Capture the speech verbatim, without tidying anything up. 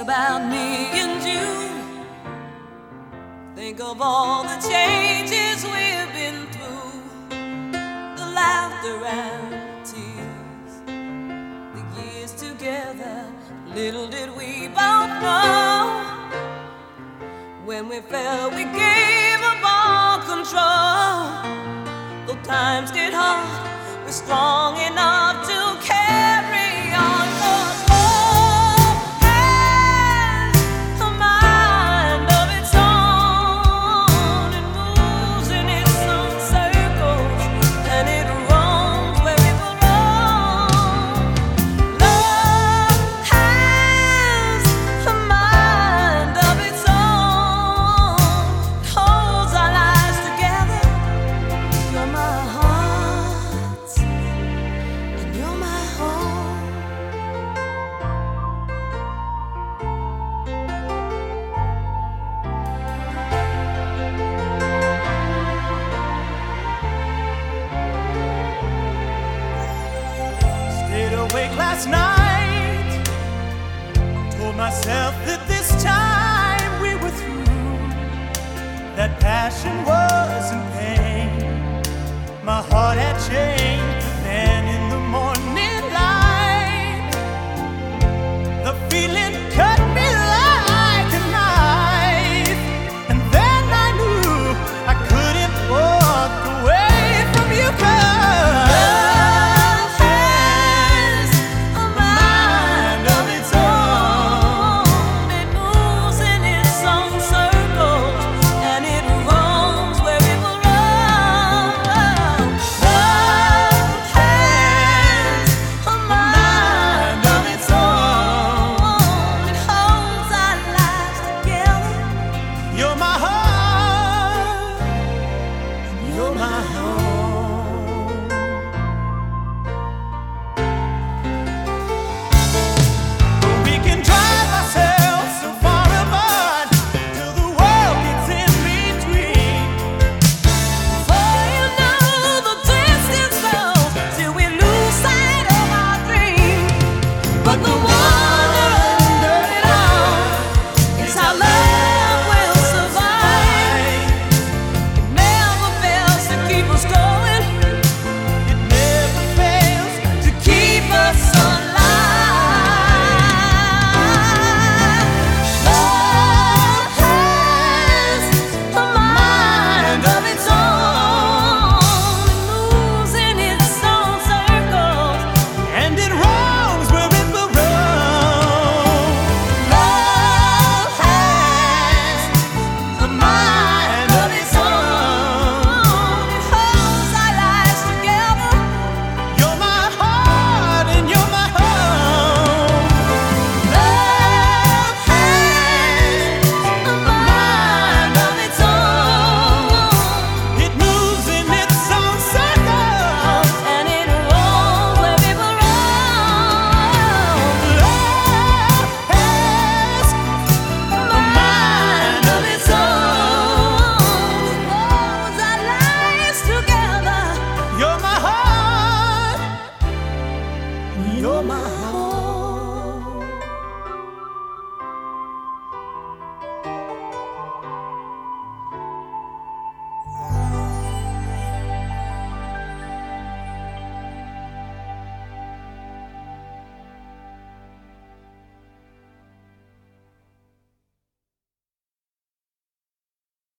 about me and you. Think of all the changes we've been through, the laughter and tears, the years together. Little did we both know, when we felt we gave up all control. Though times get hard, we're strong enough to carry on. 'Cause love has a mind of its own. It moves in its own circles, and it roams where it belongs. Love has a mind of its own. It holds our lives together. You're my heart, and you're my home. Stayed awake last night, told myself that this time we were through, that passion wasn't pain, my heart had changed.